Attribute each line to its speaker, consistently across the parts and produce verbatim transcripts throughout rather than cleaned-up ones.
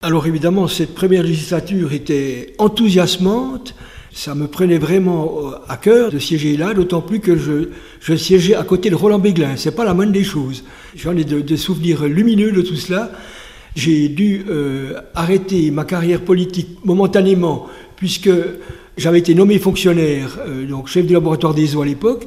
Speaker 1: Alors évidemment, cette première législature était enthousiasmante. Ça me prenait vraiment à cœur de siéger là, d'autant plus que je, je siégeais à côté de Roland Béglin. C'est pas la moindre des choses. J'en ai de, de souvenirs lumineux de tout cela. J'ai dû euh, arrêter ma carrière politique momentanément, puisque j'avais été nommé fonctionnaire, euh, donc chef du laboratoire des eaux à l'époque,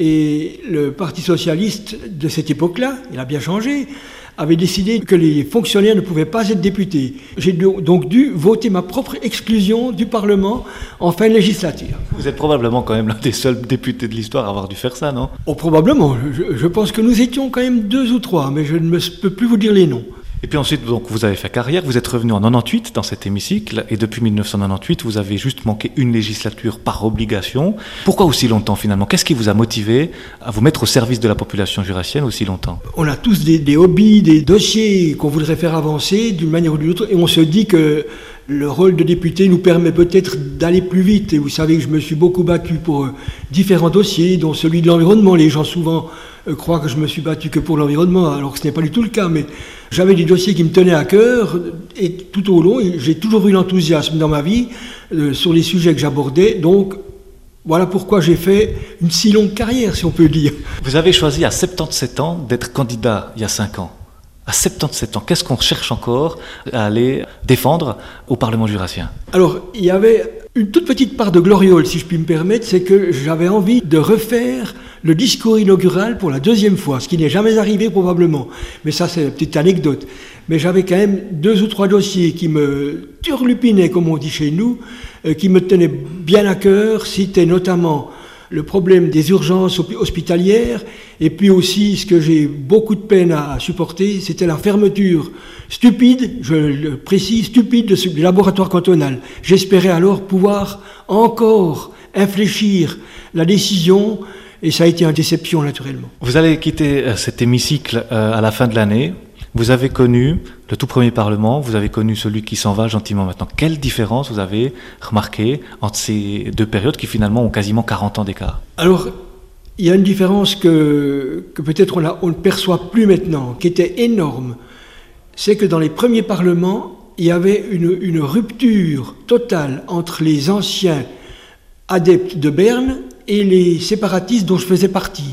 Speaker 1: et le Parti socialiste de cette époque-là, il a bien changé, avait décidé que les fonctionnaires ne pouvaient pas être députés. J'ai donc dû voter ma propre exclusion du Parlement en fin de législature.
Speaker 2: Vous êtes probablement quand même l'un des seuls députés de l'histoire à avoir dû faire ça, non ?
Speaker 1: Oh, probablement. Je, je pense que nous étions quand même deux ou trois, mais je ne me, peux plus vous dire les noms.
Speaker 2: Et puis ensuite, donc, vous avez fait carrière, vous êtes revenu en quatre-vingt-dix-huit dans cet hémicycle, et depuis dix-neuf cent quatre-vingt-dix-huit, vous avez juste manqué une législature par obligation. Pourquoi aussi longtemps finalement ? Qu'est-ce qui vous a motivé à vous mettre au service de la population jurassienne aussi longtemps ?
Speaker 1: On a tous des, des hobbies, des dossiers qu'on voudrait faire avancer d'une manière ou d'une autre, et on se dit que le rôle de député nous permet peut-être d'aller plus vite. Et vous savez que je me suis beaucoup battu pour euh, différents dossiers, dont celui de l'environnement. Les gens souvent euh, croient que je me suis battu que pour l'environnement, alors que ce n'est pas du tout le cas. Mais j'avais des dossiers qui me tenaient à cœur, et tout au long, j'ai toujours eu l'enthousiasme dans ma vie euh, sur les sujets que j'abordais. Donc, voilà pourquoi j'ai fait une si longue carrière, si on peut dire.
Speaker 2: Vous avez choisi à soixante-dix-sept ans d'être candidat il y a cinq ans. À soixante-dix-sept ans, qu'est-ce qu'on cherche encore à aller défendre au Parlement jurassien ?
Speaker 1: Alors, il y avait une toute petite part de gloriole, si je puis me permettre, c'est que j'avais envie de refaire le discours inaugural pour la deuxième fois, ce qui n'est jamais arrivé probablement. Mais ça, c'est une petite anecdote. Mais j'avais quand même deux ou trois dossiers qui me turlupinaient, comme on dit chez nous, euh, qui me tenaient bien à cœur. C'était notamment le problème des urgences hospitalières, et puis aussi ce que j'ai beaucoup de peine à supporter, c'était la fermeture stupide, je le précise, stupide de ce, du laboratoire cantonal. J'espérais alors pouvoir encore infléchir la décision, et ça a été une déception naturellement.
Speaker 2: Vous allez quitter cet hémicycle à la fin de l'année. Vous avez connu le tout premier Parlement, vous avez connu celui qui s'en va gentiment maintenant. Quelle différence vous avez remarqué entre ces deux périodes qui finalement ont quasiment quarante ans d'écart ?
Speaker 1: Alors, il y a une différence que, que peut-être on, a, on ne perçoit plus maintenant, qui était énorme. C'est que dans les premiers Parlements, il y avait une, une rupture totale entre les anciens adeptes de Berne et les séparatistes dont je faisais partie.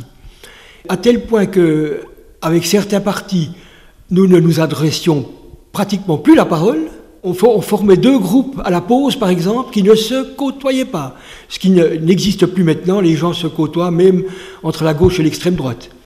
Speaker 1: À tel point que, avec certains partis, nous ne nous adressions pratiquement plus la parole. On, for- on formait deux groupes à la pause, par exemple, qui ne se côtoyaient pas. Ce qui ne, n'existe plus maintenant, les gens se côtoient même entre la gauche et l'extrême droite.